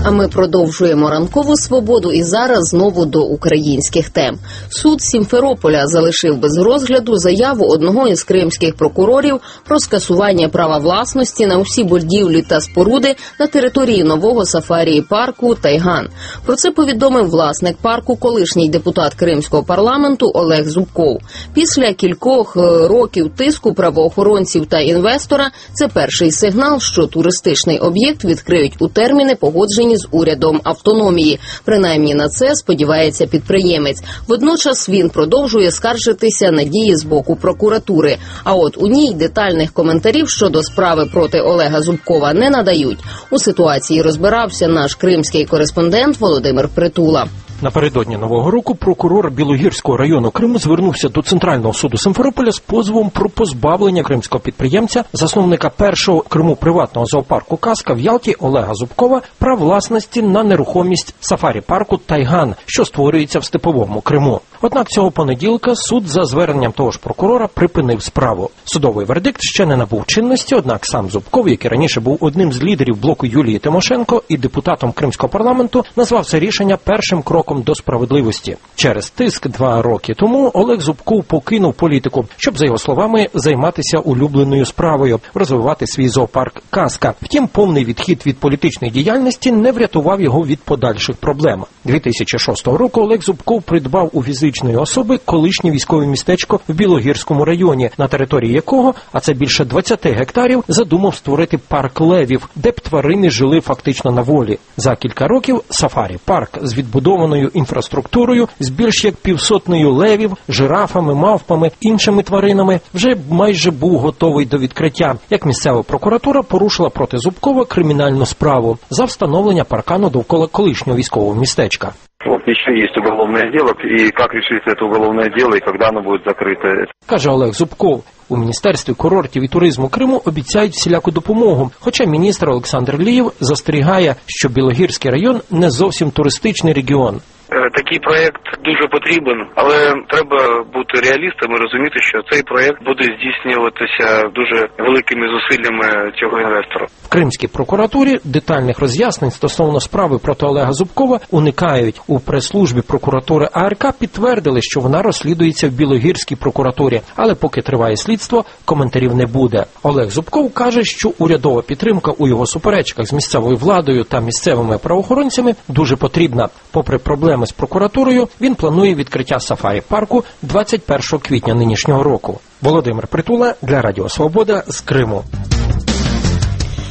А ми продовжуємо ранкову свободу і зараз знову до українських тем. Суд Сімферополя залишив без розгляду заяву одного із кримських прокурорів про скасування права власності на усі будівлі та споруди на території нового сафарі-парку «Тайган». Про це повідомив власник парку, колишній депутат Кримського парламенту Олег Зубков. Після кількох років тиску правоохоронців та інвестора це перший сигнал, що туристичний об'єкт відкриють у терміни, погоджені з урядом автономії. Принаймні на це сподівається підприємець. Водночас він продовжує скаржитися на дії з боку прокуратури. А от у ній детальних коментарів щодо справи проти Олега Зубкова не надають. У ситуації розбирався наш кримський кореспондент Володимир Притула. Напередодні Нового року прокурор Білогірського району Криму звернувся до Центрального суду Сімферополя з позовом про позбавлення кримського підприємця, засновника першого в Криму приватного зоопарку «Казка» в Ялті Олега Зубкова, прав власності на нерухомість сафарі-парку «Тайган», що створюється в степовому Криму. Однак цього понеділка суд за зверненням того ж прокурора припинив справу. Судовий вердикт ще не набув чинності, однак сам Зубков, який раніше був одним з лідерів блоку Юлії Тимошенко і депутатом Кримського парламенту, назвав це рішення першим кроком до справедливості. Через тиск 2 роки тому Олег Зубков покинув політику, щоб, за його словами, займатися улюбленою справою – розвивати свій зоопарк «Казка». Втім, повний відхід від політичної діяльності не врятував його від подальших проблем. 2006 року Олег Зубков придбав у фізичної особи колишнє військове містечко в Білогірському районі, на території якого, а це більше 20 гектарів, задумав створити парк левів, де б тварини жили фактично на волі. За кілька років сафарі-парк з відбудованою інфраструктурою, з більш як 500 левів, жирафами, мавпами, іншими тваринами, вже майже був готовий до відкриття, як місцева прокуратура порушила проти Зубкова кримінальну справу за встановлення паркану довкола колишнього військового містечка. Вот еще есть уголовное дело, и как решится это уголовное дело, и когда оно будет закрыто. Каже Олег Зубков. У Міністерстві курортів і туризму Криму обіцяють всіляку допомогу, хоча міністр Олександр Лієв застерігає, що Білогірський район не зовсім туристичний регіон. Такий проєкт дуже потрібен, але треба бути реалістами і розуміти, що цей проєкт буде здійснюватися дуже великими зусиллями цього інвестора. В Кримській прокуратурі детальних роз'яснень стосовно справи проти Олега Зубкова уникають. У прес-службі прокуратури АРК підтвердили, що вона розслідується в Білогірській прокуратурі, але поки триває слідство, коментарів не буде. Олег Зубков каже, що урядова підтримка у його суперечках з місцевою владою та місцевими правоохоронцями дуже потрібна. Попри проблеми з прокуратурою, він планує відкриття сафарі-парку 21 квітня нинішнього року. Володимир Притула для Радіо Свобода з Криму.